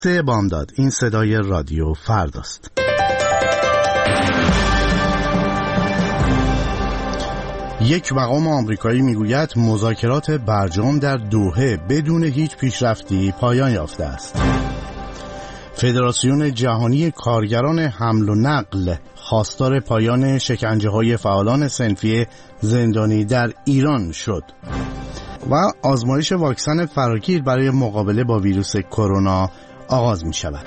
بامداد، این صدای رادیو فرداست. یک مقام آمریکایی میگوید مذاکرات برجام در دوحه بدون هیچ پیشرفتی پایان یافته است. فدراسیون جهانی کارگران حمل و نقل خواستار پایان شکنجه‌های فعالان صنفی زندانی در ایران شد و آزمایش واکسن فراگیر برای مقابله با ویروس کرونا آغاز می شود.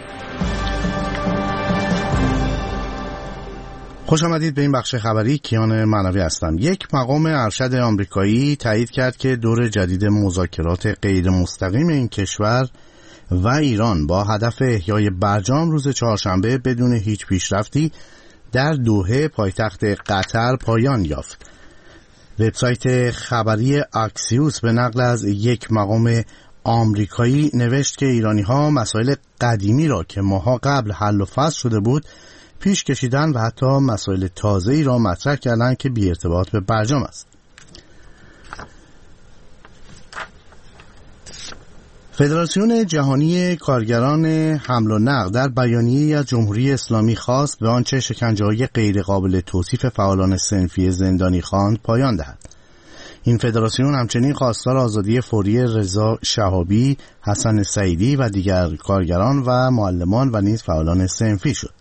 خوش آمدید به این بخش خبری. کیان معنوی هستم. یک مقام ارشد آمریکایی تایید کرد که دور جدید مذاکرات غیر مستقیم این کشور و ایران با هدف احیای برجام روز چهارشنبه بدون هیچ پیشرفتی در دوحه پایتخت قطر پایان یافت. وبسایت خبری اکسیوس به نقل از یک مقام آمریکایی نوشت که ایرانی‌ها مسائل قدیمی را که ماها قبل حل و فصل شده بود پیش کشیدن و حتی مسائل تازه‌ای را مطرح کردند که بی ارتباط به برجام است. فدراسیون جهانی کارگران حمل و نقل در بیانیه‌ای از جمهوری اسلامی خواست به آنچه شکنجه‌های غیرقابل توصیف فعالان صنفی زندانی خواند پایان دهد. این فدراسیون همچنین خواستار آزادی فوری رضا شهابی، حسن سعیدی و دیگر کارگران و معلمان و نیز فعالان صنفی شد.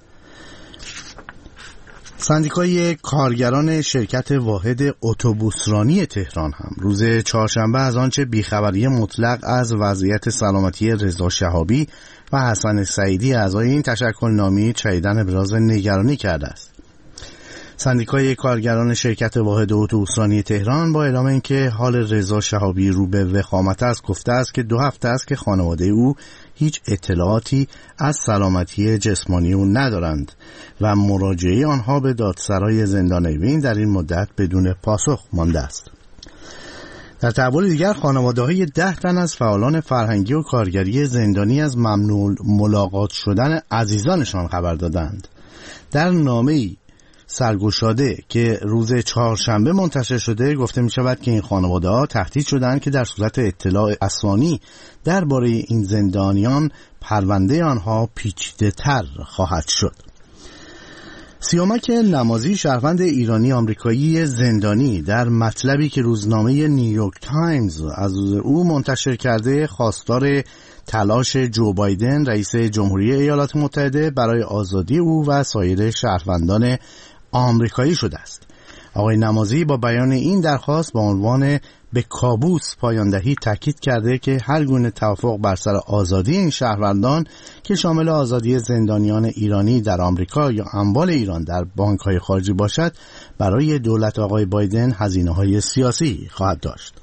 سندیکای کارگران شرکت واحد اتوبوسرانی تهران هم روز چهارشنبه از آنچه بیخبری مطلق از وضعیت سلامتی رضا شهابی و حسن سعیدی اعضای این تشکلنامه چیدن ابراز نگرانی کرده است. سندیکای کارگران شرکت واحد اتوبوسرانی تهران با اعلام اینکه حال رضا شهابی رو به وخامت است گفته است که 2 هفته است که خانواده او هیچ اطلاعاتی از سلامتی جسمانی او ندارند و مراجعه آنها به دادسرای زندان اوین در این مدت بدون پاسخ مانده است. در تحول دیگر خانواده‌های 10 تن از فعالان فرهنگی و کارگری زندانی از ممنوع ملاقات شدن عزیزانشان خبر دادند. در نامه‌ای سرگشاده که روز چهارشنبه منتشر شده گفته می شود که این خانواده‌ها تهدید شدند که در صورت اطلاع رسانی درباره این زندانیان پرونده آنها پیچیده‌تر خواهد شد. سیامک نمازی شهروند ایرانی آمریکایی زندانی در مطلبی که روزنامه نیویورک تایمز از او منتشر کرده خواستار تلاش جو بایدن رئیس جمهوری ایالات متحده برای آزادی او و سایر شهروندان آمریکایی شده است. آقای نمازی با بیان این درخواست با عنوان به کابوس پایان دهی تاکید کرده که هر گونه توافق بر سر آزادی این شهروندان که شامل آزادی زندانیان ایرانی در آمریکا یا اموال ایران در بانک‌های خارجی باشد برای دولت آقای بایدن هزینه‌های سیاسی خواهد داشت.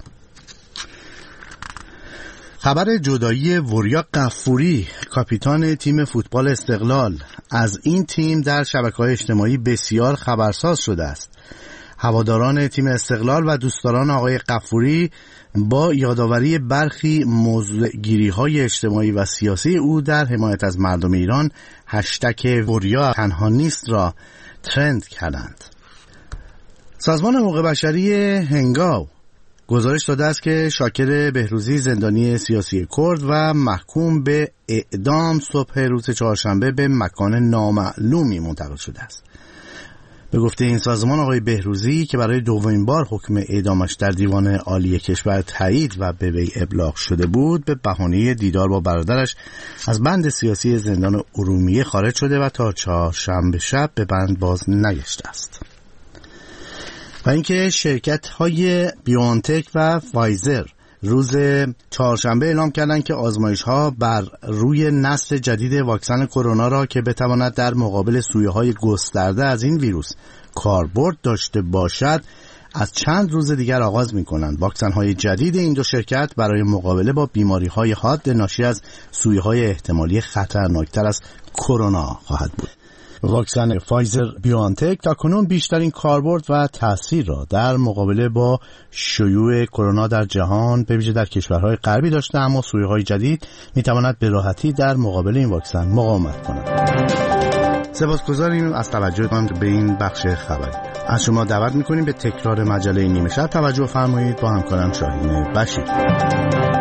خبر جدایی وریا غفوری کاپیتان تیم فوتبال استقلال از این تیم در شبکه‌های اجتماعی بسیار خبرساز شده است. هواداران تیم استقلال و دوستداران آقای غفوری با یادآوری برخی موضوعگیری‌های اجتماعی و سیاسی او در حمایت از مردم ایران هشتگ وریا تنها نیست را ترند کردند. سازمان حقوق بشری هنگاو گزارش داده است که شاکر بهروزی زندانی سیاسی کرد و محکوم به اعدام صبح روز چهارشنبه به مکان نامعلومی منتقل شده است. به گفته این سازمان آقای بهروزی که برای دومین بار حکم اعدامش در دیوان عالی کشور تایید و به وی ابلاغ شده بود به بهانه دیدار با برادرش از بند سیاسی زندان ارومیه خارج شده و تا چهارشنبه شب به بند باز نگشته است. و اینکه شرکت‌های بیوانتک و فایزر روز چهارشنبه اعلام کردند که آزمایش‌ها بر روی نسل جدید واکسن کرونا را که بتواند در مقابل سویه‌های گسترده از این ویروس کاربرد داشته باشد از چند روز دیگر آغاز می‌کنند. واکسن‌های جدید این دو شرکت برای مقابله با بیماری‌های حاد ناشی از سویه‌های احتمالی خطرناکتر از کرونا خواهد بود. واکسن فایزر بیوانتک تاکنون بیشترین کاربرد و تاثیر را در مقابله با شیوع کرونا در جهان به ویژه در کشورهای غربی داشته، اما سویه‌های جدید می‌تواند به راحتی در مقابل این واکسن مقاومت کند. سپاسگزاریم از توجهتان به این بخش خبری. از شما دعوت می‌کنیم به تکرار مجله نیمه شب توجه فرمایید با همکارم شاهین بشیر.